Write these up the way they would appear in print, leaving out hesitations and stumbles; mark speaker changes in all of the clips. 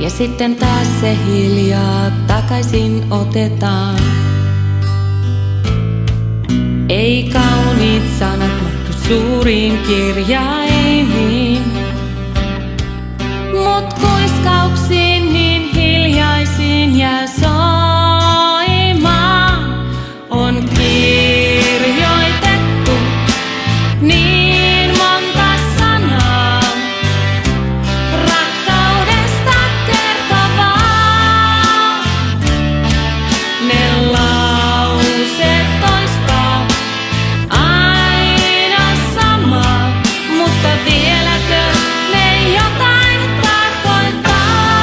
Speaker 1: Ja sitten taas se hiljaa takaisin otetaan. Ei kauniit sanat mahtu suuriin kirjaimiin, mut kuiskauksiin niin hiljaisiin jää soimaan. On kirjoitettu niin monta sanaa, rakkaudesta kertovaa. Ne lauseet toistaa aina samaa, mutta vieläkö ne jotain tarkoittaa?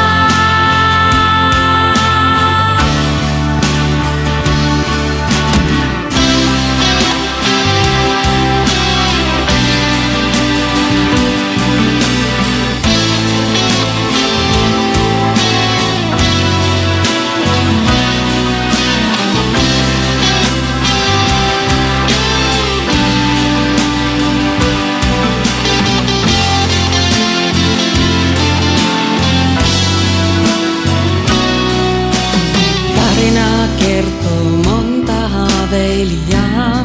Speaker 1: Tarina kertoo monta haaveilijaa,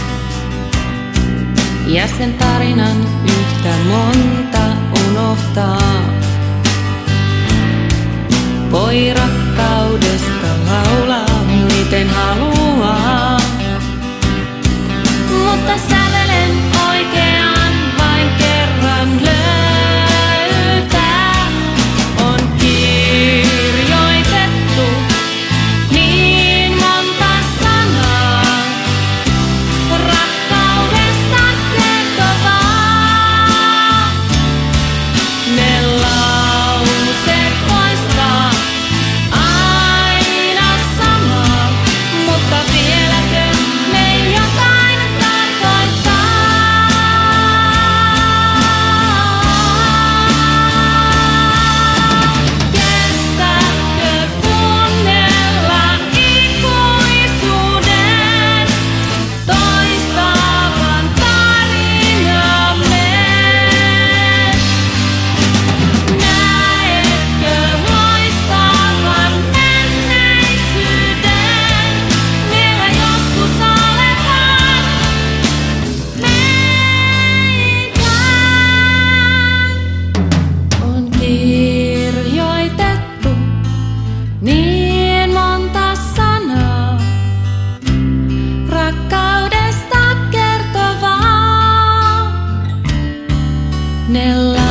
Speaker 1: ja sen tarinan yhtä monta unohtaa. Voi rakkaudesta laulaa miten haluaa, mutta sävelen oikean vain kerran löytää. On kirjoitettu niin monta sanaa, rakkaudesta kertovaa. Ne lauseet toistaa aina samaa, mutta vieläkö ne jotain tarkoittaa? Kestäkö kuunnella ikuisuuden toistavan tarinamme? Näetkö loistavan menneisyyden vielä joskus olevan meikään? On kirjoitettu niin monta sanaa, rakkaudesta kertovaa. Ne